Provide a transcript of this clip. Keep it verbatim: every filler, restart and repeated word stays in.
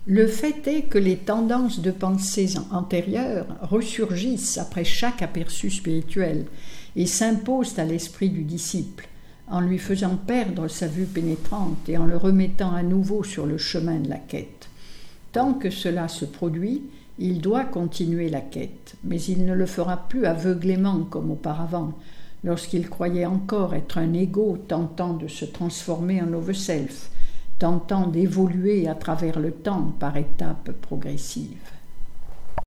Le fait est que les tendances de pensée antérieures ressurgissent après chaque aperçu spirituel et s'imposent à l'esprit du disciple, en lui faisant perdre sa vue pénétrante et en le remettant à nouveau sur le chemin de la quête. Tant que cela se produit, il doit continuer la quête, mais il ne le fera plus aveuglément comme auparavant, lorsqu'il croyait encore être un ego tentant de se transformer en over-self, tentant d'évoluer à travers le temps par étapes progressives.